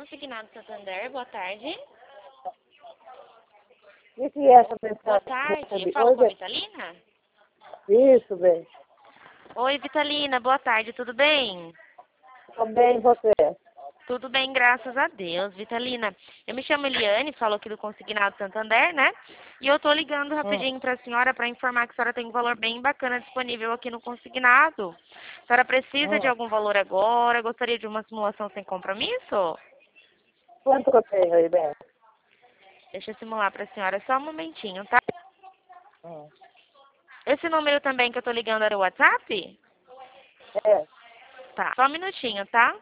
Consignado Santander, boa tarde. O que é essa mensagem? Boa tarde, falo com a Vitalina? Isso, bem. Oi, Vitalina, boa tarde, tudo bem? Tô bem, e você? Tudo bem, graças a Deus. Vitalina, eu me chamo Eliane, falo aqui do Consignado Santander, né? E eu tô ligando rapidinho para a senhora para informar que a senhora tem um valor bem bacana disponível aqui no Consignado. A senhora precisa de algum valor agora? Gostaria de uma simulação sem compromisso? Quanto que eu tenho aí, bem? Deixa eu simular para a senhora só um momentinho, tá? Hum. Esse número também que eu tô ligando era o WhatsApp? É. Tá, só um minutinho, tá?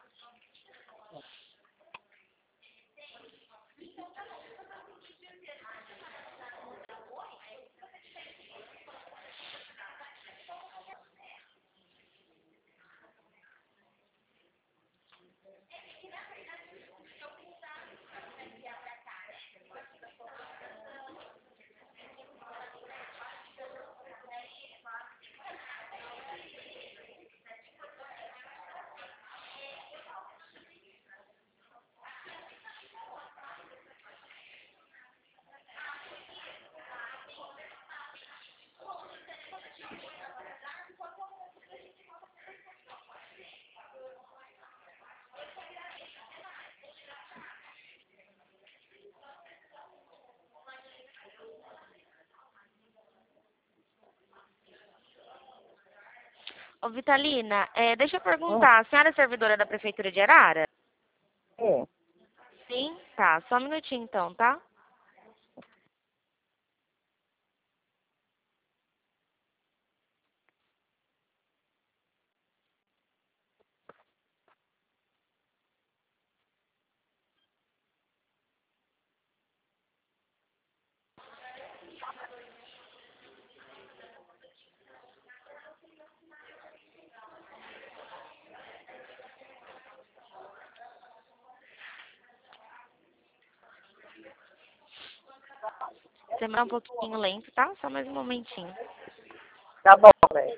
Ô, Vitalina, deixa eu perguntar, a senhora é servidora da Prefeitura de Arara? Sim. Sim? Tá, só um minutinho então, tá? Você é um pouquinho lento, tá? Só mais um momentinho. Tá bom, bem.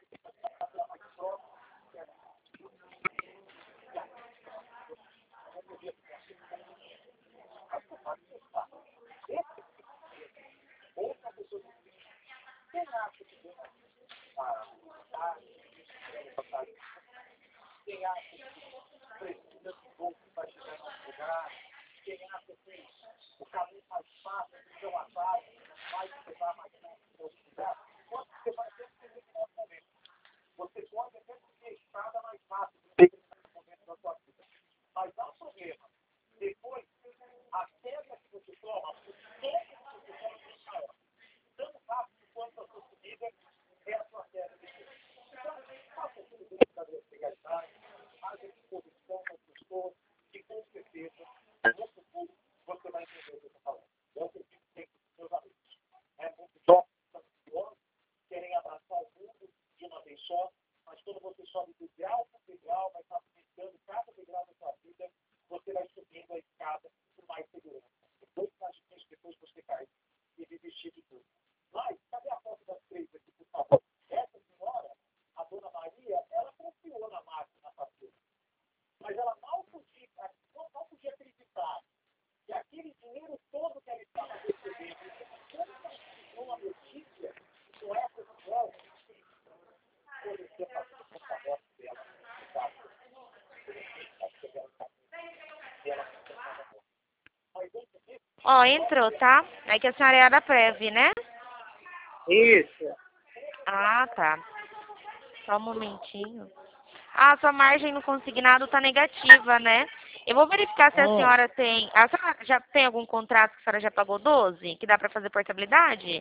Ó, entrou, tá? É que a senhora é da Prev, né? Isso. Ah, tá. Só um momentinho. Ah, sua margem no consignado tá negativa, né? Eu vou verificar se a senhora tem... A senhora já tem algum contrato que a senhora já pagou 12? Que dá pra fazer portabilidade?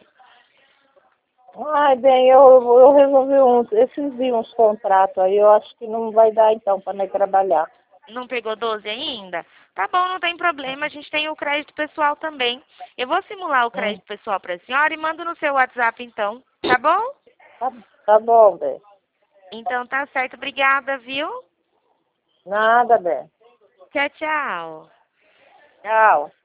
Ai, bem, eu resolvi esses dias uns contratos aí, eu acho que não vai dar então para nós trabalhar. Não pegou 12 ainda? Tá bom, não tem problema. A gente tem o crédito pessoal também. Eu vou simular o crédito pessoal pra senhora e mando no seu WhatsApp, então. Tá bom? Tá bom, bem. Então tá certo. Obrigada, viu? Nada, bem. Tchau, tchau. Tchau.